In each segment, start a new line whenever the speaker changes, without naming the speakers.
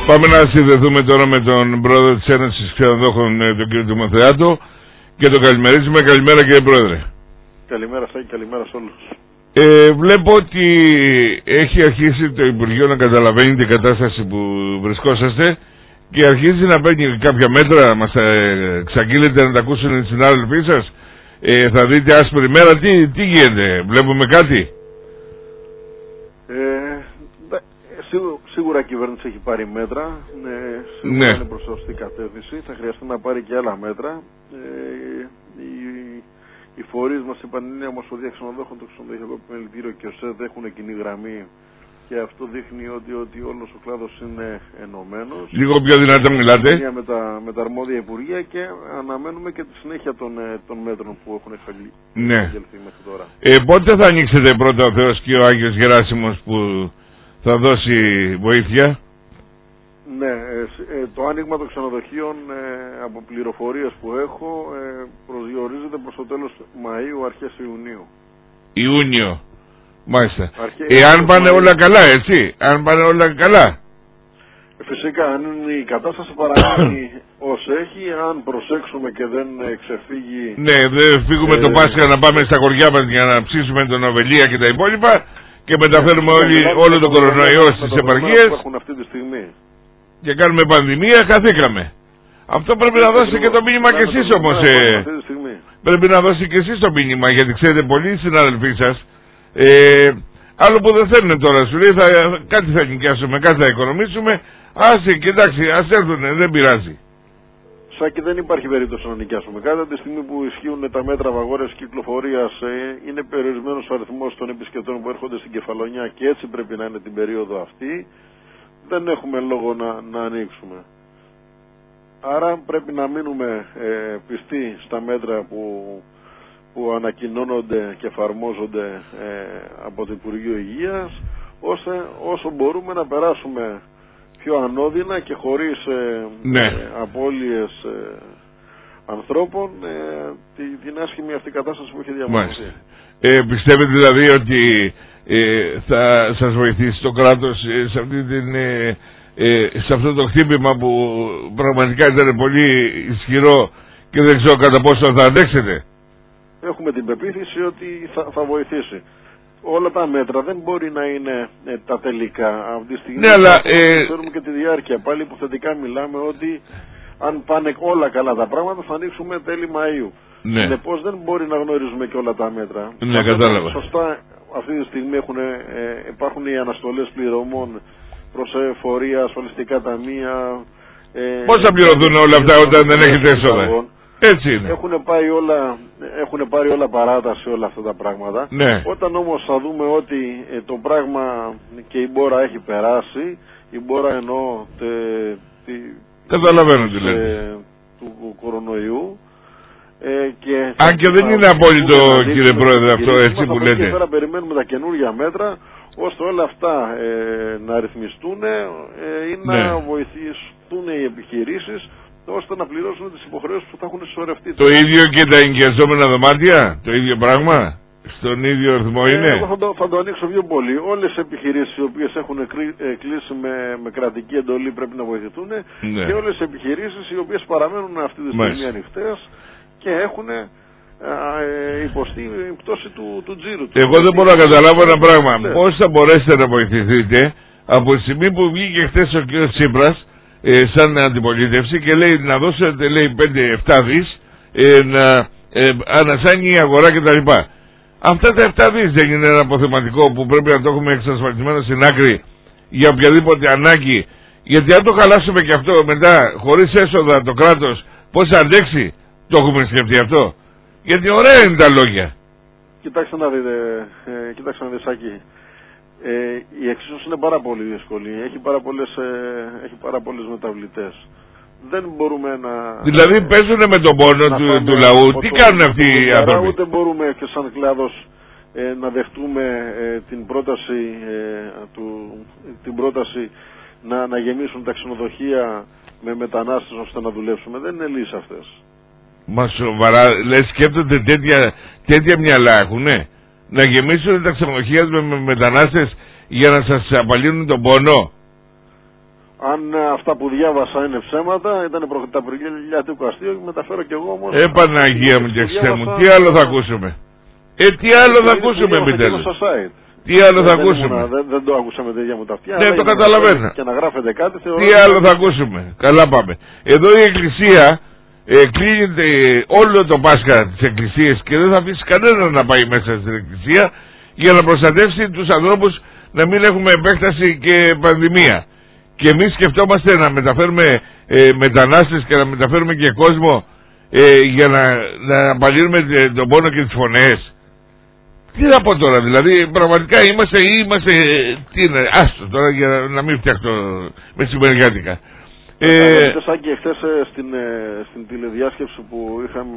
Πάμε να συνδεθούμε τώρα με τον πρόεδρο της Ένωσης Ξενοδόχων, τον κύριο Τιμοθεάτο, και τον καλημερίζουμε. Καλημέρα, κύριε πρόεδρε.
Καλημέρα σας και καλημέρα σε όλους.
Βλέπω ότι έχει αρχίσει το Υπουργείο να καταλαβαίνει την κατάσταση που βρισκόσαστε και αρχίζει να παίρνει κάποια μέτρα. Μας εξαγγείλετε να τα ακούσουν οι συνάδελφοί σας. Θα δείτε άσπρη μέρα. Τι γίνεται, βλέπουμε κάτι?
Σίγουρα η κυβέρνηση έχει πάρει μέτρα. Σίγουρα είναι προς σωστή κατεύθυνση. Θα χρειαστεί να πάρει και άλλα μέτρα. Οι φορείς μας είπαν, είναι η Ομοσπονδία Ξενοδόχων, το Ξενοδοχειακό Επιμελητήριο και ο ΣΕΔ έχουν κοινή γραμμή, και αυτό δείχνει ότι όλος ο κλάδος είναι ενωμένος.
Λίγο πιο δυνατά μιλάτε.
Με τα αρμόδια υπουργεία, και αναμένουμε και τη συνέχεια των μέτρων που έχουν εξαγγελθεί μέχρι τώρα.
Πότε θα ανοίξετε πρώτα ο Θεός και ο Άγιος Γεράσιμος που θα δώσει βοήθεια?
Ναι, το άνοιγμα των ξενοδοχείων, από πληροφορίες που έχω, προσδιορίζεται προς το τέλος Μαΐου, αρχές Ιουνίου.
Ιούνιο, μάλιστα. Εάν πάνε όλα καλά, έτσι, αν πάνε όλα καλά.
Φυσικά, αν η κατάσταση παραμένει ως έχει, αν προσέξουμε και δεν ξεφύγει...
Ναι, δεν φύγουμε το Πάσχα να πάμε στα χωριά μας για να ψήσουμε τον Οβελία και τα υπόλοιπα και μεταφέρουμε όλο τον κορονοϊό στις επαρχίες και κάνουμε πανδημία, χαθήκαμε. Αυτό πρέπει να δώσετε και το μήνυμα κι εσείς όμως. Πρέπει να δώσετε και εσείς το μήνυμα, γιατί ξέρετε πολλοί συναδελφοί σας, άλλο που δεν θέλουν τώρα, σου λέει κάτι θα νοικιάσουμε, κάτι θα οικονομήσουμε, άσε, κοιτάξτε, ας έρθουνε, δεν πειράζει.
Σάκη, δεν υπάρχει περίπτωση να νοικιάσουμε κάτι. Από τη στιγμή που ισχύουν τα μέτρα απαγόρευσης κυκλοφορίας, είναι περιορισμένος ο αριθμός των επισκεπτών που έρχονται στην Κεφαλονιά, και έτσι πρέπει να είναι την περίοδο αυτή. Δεν έχουμε λόγο να ανοίξουμε. Άρα πρέπει να μείνουμε πιστοί στα μέτρα που ανακοινώνονται και εφαρμόζονται από το Υπουργείο Υγείας, ώστε όσο μπορούμε να περάσουμε πιο ανώδυνα και χωρίς απώλειες ανθρώπων την άσχημη αυτή κατάσταση που έχει διαμορφωθεί.
Πιστεύετε δηλαδή ότι θα σας βοηθήσει το κράτος σε αυτό το χτύπημα που πραγματικά ήταν πολύ ισχυρό και δεν ξέρω κατά πόσο θα αντέξετε?
Έχουμε την πεποίθηση ότι θα βοηθήσει. Όλα τα μέτρα δεν μπορεί να είναι τα τελικά. Αυτή τη στιγμή ξέρουμε και τη διάρκεια. Πάλι υποθετικά μιλάμε ότι αν πάνε όλα καλά τα πράγματα θα ανοίξουμε τέλη Μαΐου. Συνεπώς δεν μπορεί να γνωρίζουμε και όλα τα μέτρα.
Ναι, κατάλαβα.
Σωστά, αυτή τη στιγμή υπάρχουν οι αναστολές πληρωμών προς εφορία, ασφαλιστικά ταμεία.
Πώς θα πληρωθούν όλα αυτά όταν δεν έχετε έσοδα? Έτσι είναι.
Έχουν πάρει όλα παράταση όλα αυτά τα πράγματα.
Ναι.
Όταν όμως θα δούμε ότι το πράγμα και η μπόρα έχει περάσει, η μπόρα εννοώ
καταλαβαίνω τι λέτε,
του κορονοϊού,
αν και δεν είναι απόλυτο, κύριε Πρόεδρε, αυτό έτσι που λέτε.
Και τώρα περιμένουμε τα καινούργια μέτρα, ώστε όλα αυτά να ρυθμιστούν ή να βοηθήσουν οι επιχειρήσεις, ώστε να πληρώσουν τις υποχρεώσεις που θα έχουν συσσωρευτεί.
Το ίδιο και τα ενοικιαζόμενα δωμάτια, το ίδιο πράγμα, στον ίδιο ρυθμό είναι?
Εγώ θα το ανοίξω πιο πολύ. Όλες οι επιχειρήσεις οι οποίες έχουν κλείσει με κρατική εντολή πρέπει να βοηθηθούν, και όλες οι επιχειρήσεις οι οποίες παραμένουν αυτή τη στιγμή ανοιχτές και έχουν υποστεί πτώση του τζίρου.
Εγώ δεν μπορώ να καταλάβω ένα πράγμα. Πώς θα μπορέσετε να βοηθηθείτε από τη στιγμή που βγήκε χθες ο κ. Τσίπρας σαν αντιπολίτευση και λέει να δώσετε, λέει, 5-7 δις να ανασάνει η αγορά κτλ. Αυτά τα 7 δις δεν είναι ένα αποθεματικό που πρέπει να το έχουμε εξασφαλισμένο στην άκρη για οποιαδήποτε ανάγκη? Γιατί αν το χαλάσουμε και αυτό μετά, χωρίς έσοδα, το κράτος πώς θα αντέξει? Το έχουμε σκεφτεί αυτό? Γιατί ωραία είναι τα λόγια.
Κοιτάξτε να δείτε, Σάκη. Η εξίσωση είναι πάρα πολύ δύσκολη. Έχει πάρα πολλές μεταβλητές. Δεν μπορούμε να...
Δηλαδή παίζουν με τον πόνο του λαού. Τι κάνουν αυτοί οι άνθρωποι?
Ούτε μπορούμε και σαν κλάδος να δεχτούμε την πρόταση να γεμίσουν τα ξενοδοχεία με μετανάστες ώστε να δουλέψουμε. Δεν είναι λύση αυτές.
Μα σοβαρά, λες, σκέπτονται τέτοια μυαλά έχουνε? Να γεμίσουν τα ξενοδοχεία με μετανάστες για να σας απαλύνουν τον πόνο?
Αν αυτά που διάβασα είναι ψέματα, ήταν τα προγγελιά του αστείου και μεταφέρω κι εγώ όμως...
Παναγία μου και Χριστέ μου, τι άλλο θα ακούσουμε. Τι άλλο θα ακούσουμε, επιτέλους. Τι άλλο θα ακούσουμε.
Δεν το άκουσα με τέτοια μου τα αυτιά.
Ναι, το καταλαβαίνω.
Και να γράφετε κάτι.
Τι άλλο θα ακούσουμε. Καλά πάμε. Εδώ η Εκκλησία κλείνεται όλο το Πάσχα της Εκκλησίας και δεν θα αφήσει κανέναν να πάει μέσα στην Εκκλησία για να προστατεύσει τους ανθρώπους να μην έχουμε επέκταση και πανδημία. Και εμείς σκεφτόμαστε να μεταφέρουμε μετανάστες και να μεταφέρουμε και κόσμο για να απαλύνουμε τον πόνο και τις φωνές. Τι να πω τώρα, δηλαδή πραγματικά είμαστε τι είναι, άστο τώρα για να μην φτιάξω μεσημεριάτικα.
Σάκη, εχθές στην τηλεδιάσκεψη που είχαμε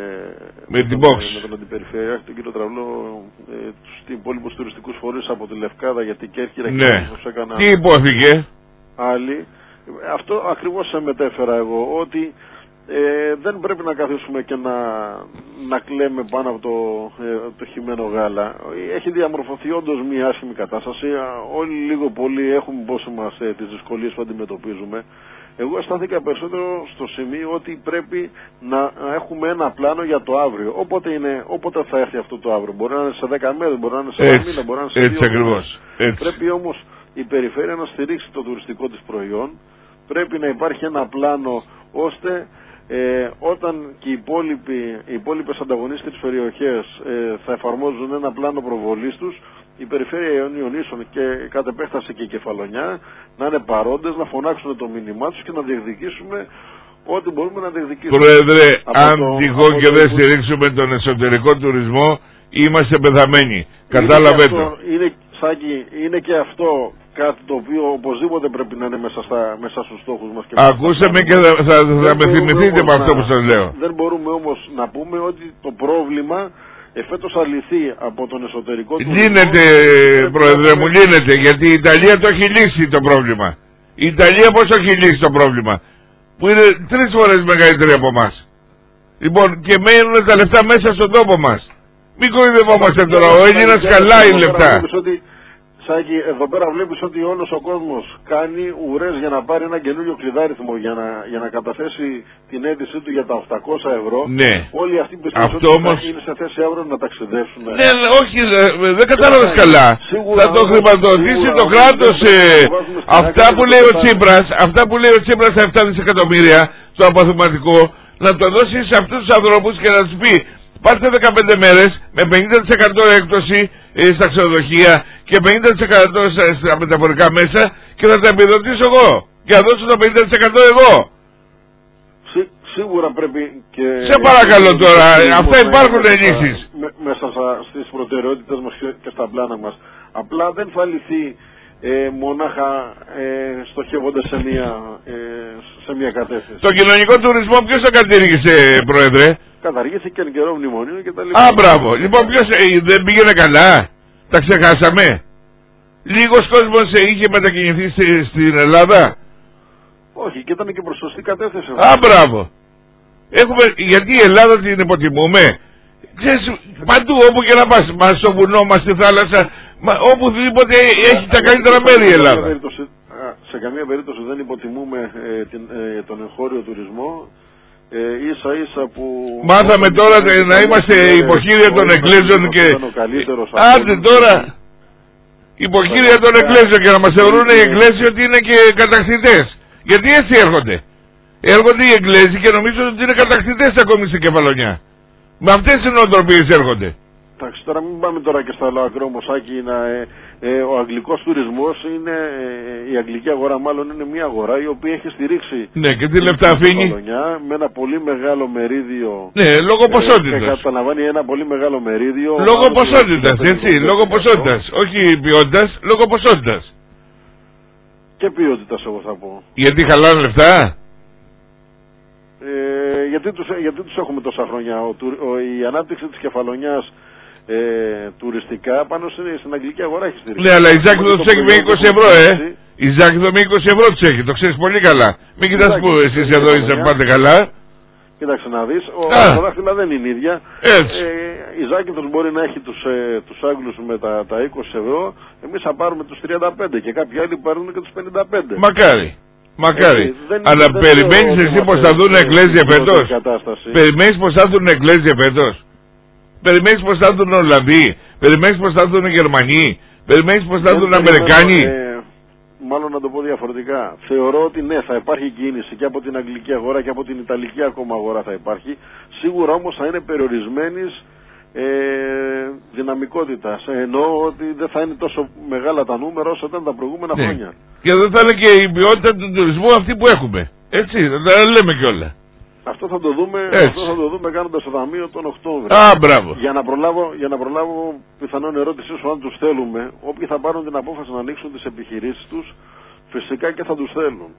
με την Box,
με τον Αντιπεριφερειάρχη, τον κύριο Τραυλό, τους υπόλοιπους τουριστικούς φορείς από τη Λευκάδα, γιατί Κέρκυρα
ναι.
έκαναν...
Τι υπόθηκε?
Άλλοι. Αυτό ακριβώς σε μετέφερα εγώ, ότι δεν πρέπει να καθίσουμε και να κλαίμε πάνω από το χυμένο γάλα. Έχει διαμορφωθεί όντως μια άσχημη κατάσταση. Όλοι λίγο πολύ έχουμε πόσο μας τις δυσκολίες που αντιμετωπίζουμε. Εγώ αισθάνθηκα περισσότερο στο σημείο ότι πρέπει να έχουμε ένα πλάνο για το αύριο. Όποτε θα έρθει αυτό το αύριο. Μπορεί να είναι σε 10 μέρες, μπορεί να είναι σε 1 μήνα, μπορεί να είναι σε 2 μήνες. Πρέπει όμως η περιφέρεια να στηρίξει το τουριστικό της προϊόν. Πρέπει να υπάρχει ένα πλάνο ώστε όταν και οι υπόλοιπες ανταγωνίστες περιοχές θα εφαρμόζουν ένα πλάνο προβολής τους, η περιφέρεια Ιωνίων και κατ' επέκταση και η Κεφαλονιά να είναι παρόντες, να φωνάξουν το μήνυμά τους και να διεκδικήσουμε ό,τι μπορούμε να διεκδικήσουμε.
Πρόεδρε, αν τυχόν και δεν στηρίξουμε τον εσωτερικό τουρισμό, είμαστε πεθαμένοι. Κατάλαβε το.
Είναι και αυτό κάτι το οποίο οπωσδήποτε πρέπει να είναι μέσα στους στόχους μας.
Ακούσαμε και θα με θυμηθείτε με αυτό που σας λέω.
Δεν μπορούμε όμως να πούμε ότι το πρόβλημα εφέτος αλυθεί από τον εσωτερικό του.
Λύνεται, Πρόεδρε μου, λύνεται, γιατί η Ιταλία το έχει λύσει το πρόβλημα. Η Ιταλία πώς έχει λύσει το πρόβλημα, που είναι 3 φορές μεγαλύτερη από εμάς. Λοιπόν, και μένουν τα λεφτά μέσα στον τόπο μας. Μην κορυδευόμαστε τώρα, ο Έλληνας χαλάει λεφτά.
Σάκη, εδώ πέρα βλέπεις ότι όλος ο κόσμος κάνει ουρές για να πάρει ένα καινούριο κλειδάριθμο για να καταθέσει την αίτησή του για τα 800 ευρώ.
Ναι.
Όλοι αυτοί πιστεύουν ότι όμως... είναι σε θέση αύριο να ταξιδέψουν.
Ναι, όχι, δεν κατάλαβες καλά. Θα το χρηματοδοτήσει το κράτος. Αυτά που λέει ο Τσίπρας τα 7 δισεκατομμύρια το αποθεματικό, να το δώσει σε αυτούς τους ανθρώπους και να τους πει: πάρτε 15 μέρες με 50% έκπτωση στα ξενοδοχεία και 50% στα μεταφορικά μέσα και θα τα επιδοτήσω εγώ και θα δώσω το 50% εγώ.
Σίγουρα πρέπει και...
Σε παρακαλώ τώρα, αυτά υπάρχουν λύσεις.
Μέσα στις προτεραιότητες μας και στα πλάνα μας. Απλά δεν θα λυθεί μονάχα στοχεύονται σε μια κατεύθυνση.
Το κοινωνικό τουρισμό ποιος το κατήργησε, Πρόεδρε?
Καταργήθηκε εν καιρό μνημονίου και τα λοιπά.
Μπράβο. Λοιπόν, ποιος δεν πήγαινε καλά? Τα ξεχάσαμε? Λίγος κόσμος είχε μετακινηθεί στην Ελλάδα.
Όχι, και ήταν και προς σωστή κατεύθυνση.
Μπράβο. Γιατί η Ελλάδα την υποτιμούμε? Ξέρεις, παντού όπου και να πας, μας στο βουνό, μας στη θάλασσα, οπουδήποτε έχει τα καλύτερα μέρη η Ελλάδα.
Σε καμία περίπτωση δεν υποτιμούμε τον εγχώριο τουρισμό. Ίσα ίσα που...
Μάθαμε τώρα να είμαστε υποχείρια των εκκλήσεων και... Άντε τώρα! Υποχείρια των εκκλήσεων και να μας θεωρούν οι εκκλήσιοι ότι είναι και κατακτητές. Γιατί έτσι έρχονται. Έρχονται οι εκκλήσιοι και νομίζουν ότι είναι κατακτητές ακόμη στην Κεφαλονιά. Με αυτές τις νοοτροπίες έρχονται.
Εντάξει, τώρα μην πάμε τώρα και στα λαοκρό Μοσάκη. Ο αγγλικός τουρισμός είναι, η αγγλική αγορά μάλλον είναι μια αγορά η οποία έχει στηρίξει.
Ναι, και τι λεφτά αφήνει?
Με ένα πολύ μεγάλο μερίδιο.
Ναι, λόγω ποσότητας.
Και καταλαμβάνει ένα πολύ μεγάλο μερίδιο.
Λόγω ποσότητας, έτσι. Λόγω ποσότητας. Όχι ποιότητας, λόγω ποσότητας.
Και ποιότητας, εγώ θα πω.
Γιατί χαλάνε λεφτά?
Γιατί τους έχουμε τόσα χρόνια. Η ανάπτυξη της Κεφαλονιάς τουριστικά πάνω στην αγγλική αγορά έχει στηρίξει.
Ναι, αλλά η Ζάκηδο τους έχει με 20 ευρώ, Η Ζάκηδο με 20 ευρώ τους έχει, το ξέρεις πολύ καλά. Μην κοιτάς που εσείς εδώ είστε πάτε καλά.
Κοίταξε να δεις, τα δάχτυλα δεν είναι ίδια. Η Ζάκηδος μπορεί να έχει τους Άγγλους με τα 20 ευρώ, εμείς θα πάρουμε τους 35 και κάποιοι άλλοι πάρουν και τους 55.
Μακάρι. Μακάρι. Αλλά περιμένεις εσύ πως θα δουν εκκλέσια φέτος? Περιμένεις πως θα δουν εκκλέσια φέτος? Περιμένεις πως θα δουν Ολλανδοί? Περιμένεις πως θα δουν Γερμανοί? Περιμένεις πως θα δουν Αμερικάνοι?
Μάλλον να το πω διαφορετικά. Θεωρώ ότι ναι, θα υπάρχει κίνηση και από την αγγλική αγορά και από την ιταλική ακόμα αγορά θα υπάρχει. Σίγουρα όμως θα είναι περιορισμένης δυναμικότητας. Εννοώ ότι δεν θα είναι τόσο μεγάλα τα νούμερα όσο ήταν τα προηγούμενα χρόνια.
Και δεν θα είναι και η ποιότητα του τουρισμού αυτή που έχουμε. Έτσι, δεν τα λέμε κιόλα.
Αυτό θα το δούμε κάνοντας το ταμείο τον Οκτώβριο.
Α, μπράβο.
Για να προλάβω πιθανόν ερώτησή σου, αν τους θέλουμε, όποιοι θα πάρουν την απόφαση να ανοίξουν τις επιχειρήσεις τους, φυσικά και θα τους θέλουν.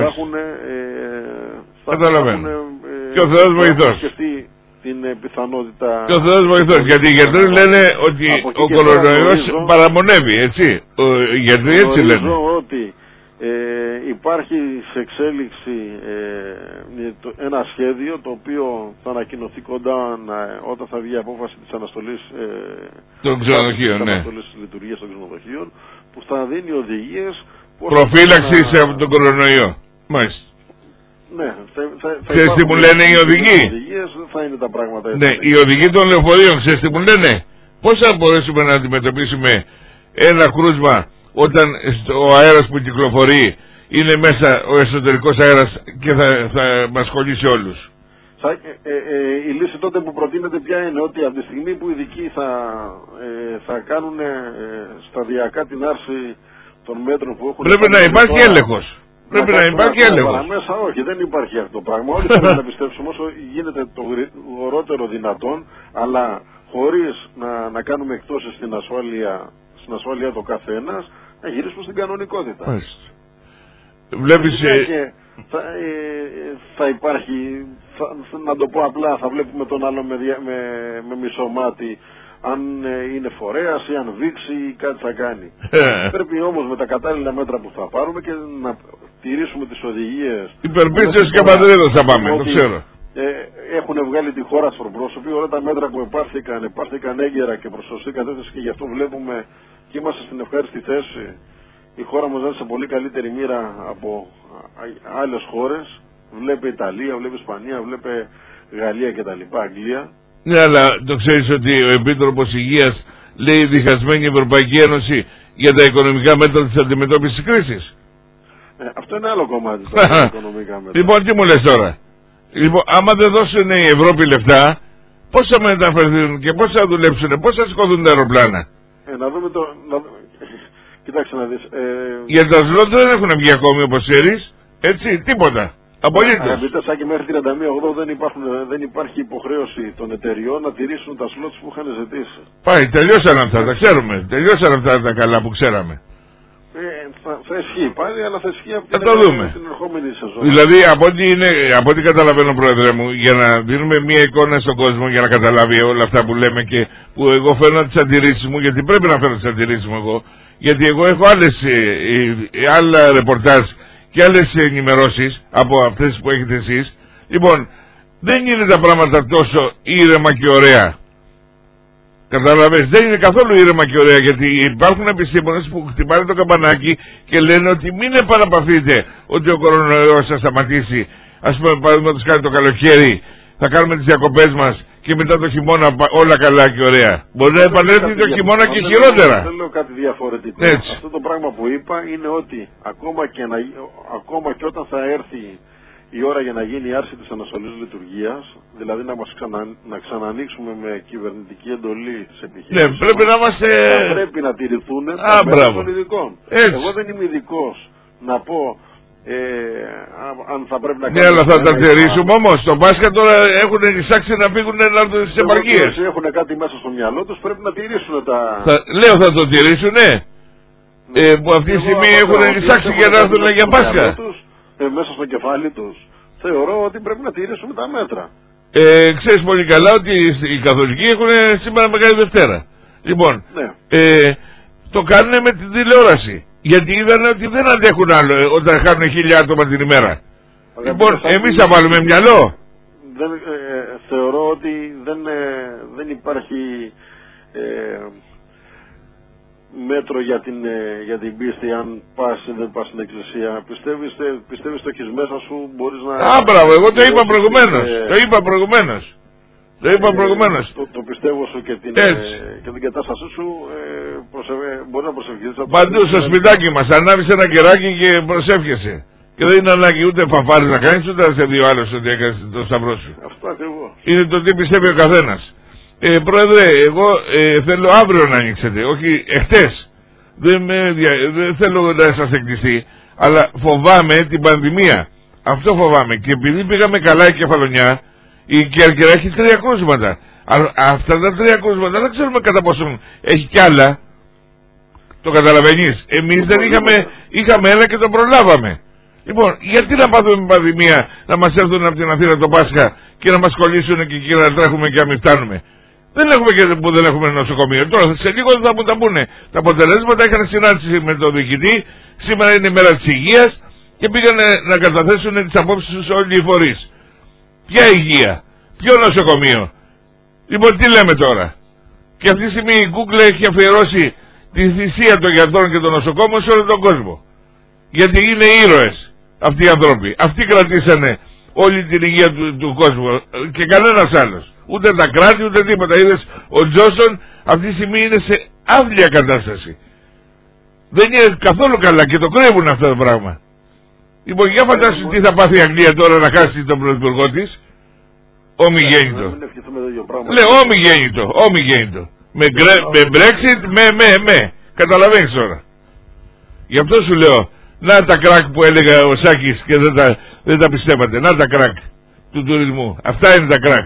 Καταλαβαίνω. Και ο Θεός βοηθός.
Την πιθανότητα.
Και ο Θεός βοηθός. Γιατί οι γιατροί λένε ότι ο κορονοϊός παραμονεύει, έτσι. Οι γιατροί έτσι λένε.
Νομίζω ότι υπάρχει σε εξέλιξη ένα σχέδιο το οποίο θα ανακοινωθεί κοντά όταν θα βγει η απόφαση της αναστολής
των ξενοδοχείων,
της λειτουργίας των ξενοδοχείων, που θα δίνει οδηγίες
προφύλαξης από τον κορονοϊό. Μάλιστα.
Ναι,
ξέρεις τι μου λένε οι οδηγοί?
Θα είναι τα πράγματα έτσι.
Ναι, οι οδηγοί των λεωφορείων, ξέρεις τι μου λένε? Πώς θα μπορέσουμε να αντιμετωπίσουμε ένα κρούσμα όταν ο αέρας που κυκλοφορεί είναι μέσα ο εσωτερικός αέρας και θα μας κολλήσει όλους?
Η λύση τότε που προτείνεται πια είναι ότι από τη στιγμή που οι ειδικοί θα κάνουν σταδιακά την άρση των μέτρων που έχουν...
Πρέπει να υπάρχει έλεγχος. Πρέπει να υπάρχει έλεγχος.
Μέσα όχι, δεν υπάρχει αυτό το πράγμα. Όλοι πρέπει να πιστέψουμε όσο γίνεται το γρηγορότερο δυνατόν, αλλά χωρίς να κάνουμε εκτόσεις στην ασφάλεια το καθένας, να γυρίσουμε στην κανονικότητα.
Βλέπεις...
θα υπάρχει, να το πω απλά, θα βλέπουμε τον άλλο με μισό μάτι, αν είναι φορέας ή αν δείξει ή κάτι θα κάνει. Πρέπει όμως με τα κατάλληλα μέτρα που θα πάρουμε και να τηρήσουμε τις οδηγίες.
Υπερπίστεως και πατρίδος θα πάμε, το ξέρω.
Έχουν βγάλει τη χώρα στον πρόσωπο, όλα τα μέτρα που επάρθηκαν έγκαιρα και προς σωστή κατεύθυνση, και γι' αυτό βλέπουμε και είμαστε στην ευχάριστη θέση. Η χώρα μας είναι σε πολύ καλύτερη μοίρα από άλλες χώρες. Βλέπε Ιταλία, βλέπε Ισπανία, βλέπε Γαλλία κτλ. Αγγλία.
Ναι, αλλά το ξέρεις ότι ο Επίτροπος Υγείας λέει διχασμένη Ευρωπαϊκή Ένωση για τα οικονομικά μέτρα της αντιμετώπισης της κρίσης.
Αυτό είναι άλλο κομμάτι, τα οικονομικά μέτρα.
Λοιπόν, τι μου λες τώρα? Λοιπόν, άμα δεν δώσουν η Ευρώπη λεφτά, πώς θα μεταφερθούν και πώς θα δουλέψουν, πώς θα σηκωθούν τα αεροπλάνα?
Να δούμε το... Κοιτάξτε να δεις.
Για τα σλότ δεν έχουν βγει ακόμη, όπως ξέρεις. Έτσι, τίποτα. Απολύτως.
Αγαπητέ Σάκη, μέχρι 31/8 δεν υπάρχει υποχρέωση των εταιριών να τηρήσουν τα σλότ που είχαν ζητήσει.
Πάει, τελειώσαν αυτά, τα ξέρουμε. Τελειώσαν αυτά τα καλά που ξέραμε.
Θα ισχύει πάλι, αλλά θα ισχύει από την ερχόμενη σεζόν.
Δηλαδή, από ό,τι καταλαβαίνω, Πρόεδρε μου, για να δίνουμε μια εικόνα στον κόσμο, για να καταλάβει όλα αυτά που λέμε και που εγώ φέρνω τις αντιρρήσεις μου, γιατί πρέπει να φέρω τις αντιρρήσεις μου εγώ, γιατί εγώ έχω άλλα ρεπορτάζ και άλλες ενημερώσεις από αυτές που έχετε εσείς. Λοιπόν, δεν είναι τα πράγματα τόσο ήρεμα και ωραία. Καταλαβαίνεις, δεν είναι καθόλου ήρεμα και ωραία, γιατί υπάρχουν επιστήμονες που χτυπάνε το καμπανάκι και λένε ότι μην επαναπαυθείτε ότι ο κορονοϊός θα σταματήσει. Ας πούμε, παραδείγματος χάρη το καλοκαίρι, θα κάνουμε τις διακοπές μας και μετά το χειμώνα όλα καλά και ωραία. Μπορεί να επανέλθει το χειμώνα και χειρότερα.
Δεν λέω κάτι διαφορετικό.
Έτσι.
Αυτό το πράγμα που είπα είναι ότι ακόμα και όταν θα έρθει η ώρα για να γίνει η άρση της αναστολής λειτουργίας, δηλαδή να ξανανοίξουμε με κυβερνητική εντολή τις επιχειρήσεις.
Ναι, πρέπει να είμαστε...
πρέπει να τηρηθούν τα μέτρα των ειδικών. Εγώ δεν είμαι ειδικός να πω αν θα πρέπει να κάνουμε...
Ναι, αλλά θα τα τηρήσουμε όμως. Στο μπάσκετ τώρα έχουν εισάξει να φύγουν στις επαρχίες.
Έχουν κάτι μέσα στο μυαλό τους, πρέπει να τηρήσουν τα...
Λέω θα το τηρήσουν, ναι. Που αυτή τη στιγμή έχουν εισάξει για να έρθουν για μπάσκετ.
Μέσα στο κεφάλι τους, θεωρώ ότι πρέπει να τηρήσουμε τα μέτρα.
Ξέρεις πολύ καλά ότι οι καθολικοί έχουν σήμερα Μεγάλη Δευτέρα. Λοιπόν,
ναι.
Το κάνουν με την τηλεόραση. Γιατί είδαν ότι δεν αντέχουν άλλο όταν χάνουν 1.000 άτομα την ημέρα. Λοιπόν, εμείς θα βάλουμε μυαλό.
Θεωρώ ότι δεν υπάρχει μέτρο για την πίστη αν πας ή δεν πας στην εκκλησία? Πιστεύεις το έχεις μέσα σου, μπορείς να...
Μπράβο, εγώ το είπα προηγουμένως. Το
πιστεύω σου και την κατάστασή σου μπορεί να προσευχηθείς.
Παντού στο σπιτάκι μας ανάβεις ένα κεράκι και προσεύχεσαι. Και δεν είναι ανάγκη ούτε φανφάρες να κάνεις, ούτε να σε δει ο άλλος ότι έκανες το σταυρό σου.
Αυτό ακριβώς.
Είναι το τι πιστεύει ο καθένας. Πρόεδρε, εγώ θέλω αύριο να ανοίξετε, όχι εχθές. Δεν θέλω να σας εκκληστεί, αλλά φοβάμαι την πανδημία. Αυτό φοβάμαι. Και επειδή πήγαμε καλά η Κεφαλονιά, η Κέρκυρα έχει 3 κρούσματα. Αλλά αυτά τα 3 κρούσματα δεν ξέρουμε κατά πόσο έχει κι άλλα. Το καταλαβαίνεις. Εμείς δεν είχαμε ένα και το προλάβαμε. Λοιπόν, γιατί να πάθουμε πανδημία, να μας έρθουν από την Αθήνα το Πάσχα και να μας κολλήσουν και εκεί να τρέχουμε και να μην φτάνουμε? Δεν έχουμε νοσοκομείο. Τώρα σε λίγο θα μου τα πούνε. Τα αποτελέσματα είχαν συνάντηση με τον διοικητή. Σήμερα είναι η μέρα της υγείας και πήγαν να καταθέσουν τις απόψεις τους όλοι οι φορείς. Ποια υγεία, ποιο νοσοκομείο? Λοιπόν, τι λέμε τώρα? Και αυτή τη στιγμή η Google έχει αφιερώσει τη θυσία των γιατρών και των νοσοκόμων σε όλο τον κόσμο. Γιατί είναι ήρωες αυτοί οι άνθρωποι. Αυτοί κρατήσανε όλη την υγεία του κόσμου και κανένας άλλος. Ούτε τα κράτη ούτε τίποτα. Είδες, ο Τζόνσον αυτή τη στιγμή είναι σε άθλια κατάσταση. Δεν είναι καθόλου καλά και το κρύβουν αυτό το πράγμα. Λοιπόν, για φαντάσου τι θα πάθει η Αγγλία τώρα να χάσει τον πρωθυπουργό της. Ομιγέννητο. Λέω ομιγέννητο. Με Brexit, με. Καταλαβαίνεις τώρα. Γι' αυτό σου λέω, να τα κράκ που έλεγα ο Σάκης και δεν τα πιστεύατε. Να τα κράκ του τουρισμού. Αυτά είναι τα κράκ.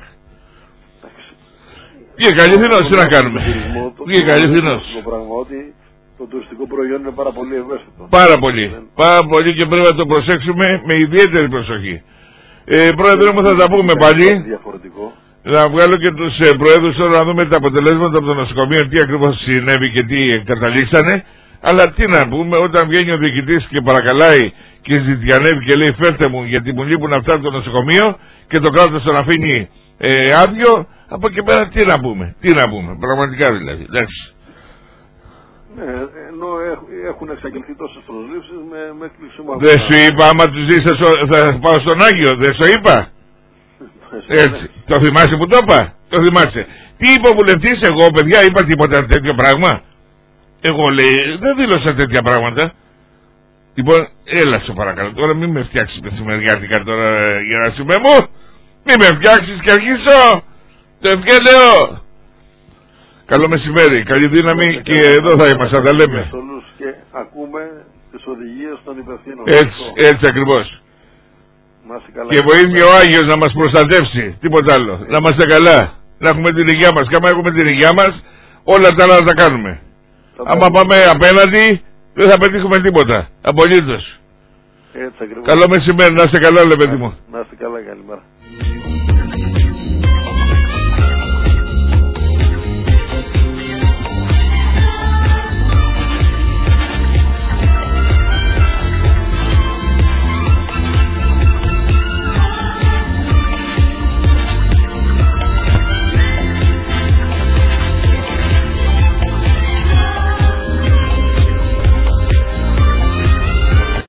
Βγήκε αληθινός, τι να κάνουμε. Βγήκε αληθινός.
Το τουριστικό προϊόν είναι πάρα πολύ ευαίσθητο.
Πάρα πολύ και πρέπει να το προσέξουμε με ιδιαίτερη προσοχή. Πρόεδρε μου, θα τα πούμε πάλι. Να βγάλω και τους προέδρους τώρα να δούμε τα αποτελέσματα από το νοσοκομείο, τι ακριβώς συνέβη και τι καταλήξανε. Αλλά τι να πούμε, όταν βγαίνει ο διοικητής και παρακαλάει και ζητιανεύει και λέει φέρτε μου γιατί μου λείπουν αυτά από το νοσοκομείο και το κράτος τον αφήνει άδειο, από εκεί πέρα τι να πούμε, πραγματικά δηλαδή, εντάξει.
Ναι, ενώ έχουν εξαγγελθεί τόσες προσλήψεις με κλεισίμα.
Δεν σου είπα, άμα τους δεις θα πάω στον Άγιο, δεν σου είπα? Έτσι, το θυμάσαι που το είπα? Το θυμάσαι? Τι είπε ο βουλευτής? Εγώ παιδιά είπα τίποτα τέτοιο πράγμα? Εγώ λέει δεν δήλωσα τέτοια πράγματα. Λοιπόν, έλα σε παρακαλώ τώρα, μην με φτιάξεις μεσημεριάτικα τώρα Γεράσιμε μου. Μην με φτιάξεις και αρχίσω το ευκαιρέω. Καλό μεσημέρι, καλή δύναμη και εδώ θα είμαστε, τα λέμε.
Και ακούμε τις οδηγίες των υπευθύνων.
Έτσι ακριβώς. Και βοήθησε ο Άγιος να μας προστατεύσει, τίποτα άλλο. Να είμαστε καλά, να έχουμε την υγεία μας. Και άμα έχουμε την υγεία μας, όλα τα άλλα θα τα κάνουμε. Άμα πάμε απέναντι, δεν θα πετύχουμε τίποτα. Απολύτως. Καλό μεσημέρι, να είστε καλά, λε παιδί μου.
Να είστε καλά, καλημέρα.